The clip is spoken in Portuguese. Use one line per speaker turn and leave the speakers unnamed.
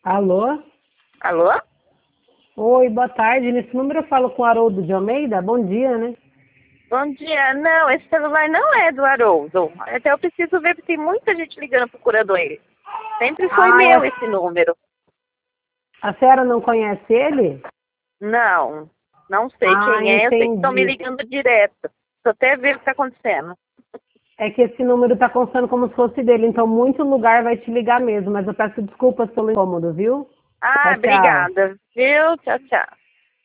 Alô?
Alô?
Oi, boa tarde. Nesse número eu falo com o Haroldo de Almeida. Bom dia, né?
Bom dia. Não, esse celular não é do Haroldo. Até eu preciso ver porque tem muita gente ligando procurando ele. Sempre foi
Ah,
meu esse número.
a senhora não conhece ele?
Não, não sei
Ah,
quem é. Eu sei que estão me
entendi.
ligando direto. Estou até vendo o que está acontecendo.
É que esse número tá constando como se fosse dele, então muito lugar vai te ligar mesmo, mas eu peço desculpas pelo incômodo, viu?
Ah,
Tchau, tchau.
obrigada. Viu? Tchau, tchau.